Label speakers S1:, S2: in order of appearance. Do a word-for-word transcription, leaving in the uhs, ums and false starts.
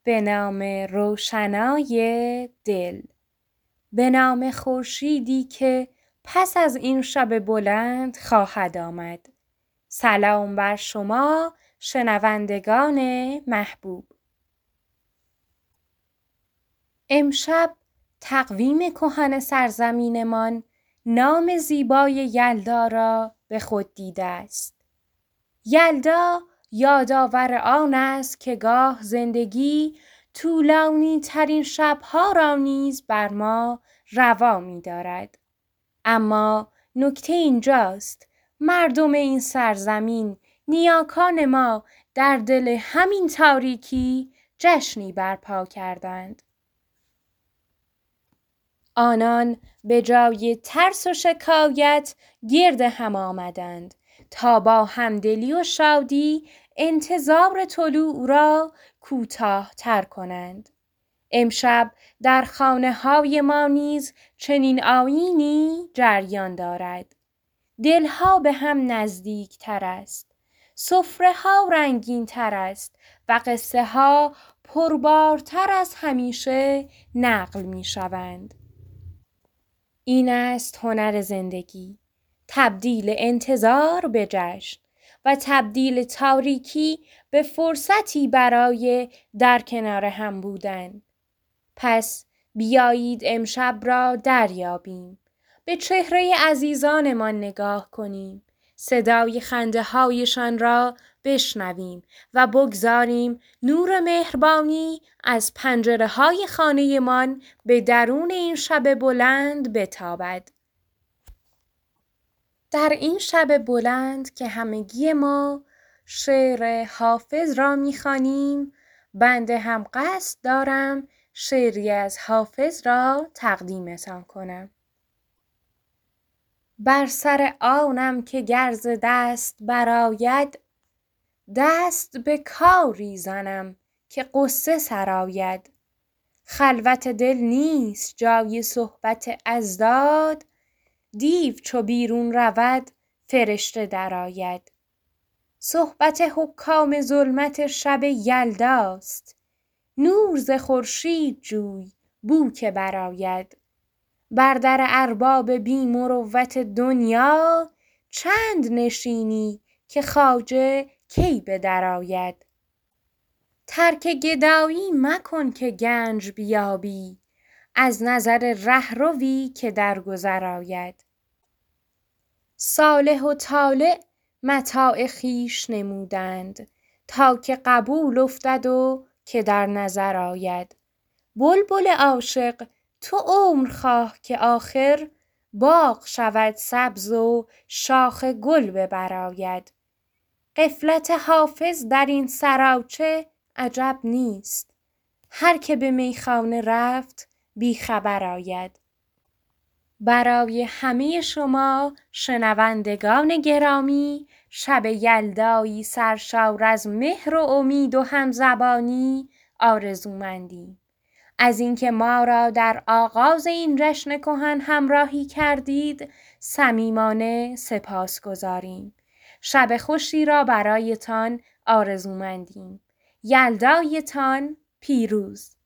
S1: به نام روشنای دل، به نام خورشیدی که پس از این شب بلند خواهد آمد. سلام بر شما شنوندگان محبوب. امشب تقویم کهن سرزمینمان نام زیبای یلدا را به خود دیده است. یلدا یادآور آن است که گاه زندگی طولانی ترین شبها را نیز بر ما روا می دارد. اما نکته اینجاست، مردم این سرزمین، نیاکان ما در دل همین تاریکی جشنی برپا کردند. آنان به جای ترس و شکایت گرد هم آمدند تا با همدلی و شادی انتظار طلوع را کوتاه تر کنند. امشب در خانه های ما نیز چنین آیینی جریان دارد. دلها به هم نزدیک تر است. سفره ها رنگین تر است و قصه ها پربارتر از همیشه نقل می شوند. این است هنر زندگی، تبدیل انتظار به جشن و تبدیل تاریکی به فرصتی برای در کنار هم بودن. پس بیایید امشب را دریابیم، به چهره عزیزانمان نگاه کنیم، صدای خنده هایشان را بشنویم و بگذاریم نور مهربانی از پنجره های خانه من به درون این شب بلند بتابد. در این شب بلند که همگی ما شعر حافظ را می‌خوانیم، بنده هم قصد دارم شعری از حافظ را تقدیمتان کنم. بر سر آنم که گر ز دست برآید، دست به کاری زنم که غصه سرآید. خلوت دل نیست جای صحبت اضداد، دیو چو بیرون رود فرشته درآید. صحبت حکام ظلمت شب یلداست، نور ز خورشید جوی بو که برآید. بر در ارباب بی مروت دنیا، چند نشینی که خواجه کی به در آید. ترک گدایی مکن که گنج بیابی، از نظر رهروی که در گذر آید. صالح و طالع متاع خویش نمودند، تا که قبول افتد و که در نظر آید. بلبل عاشق تو عمر خواه که آخر، باغ شود سبز و شاخ گل به بر آید. غفلت حافظ در این سراچه عجب نیست، هر که به میخانه رفت بی خبر آید. برای همه شما شنوندگان گرامی، شب یلدایی سرشار از مهر و امید و همزبانی آرزومندیم. از اینکه ما را در آغاز این جشن کهن همراهی کردید صمیمانه سپاسگزاریم. شب خوشی را برایتان آرزومندیم. یلدایتان پیروز.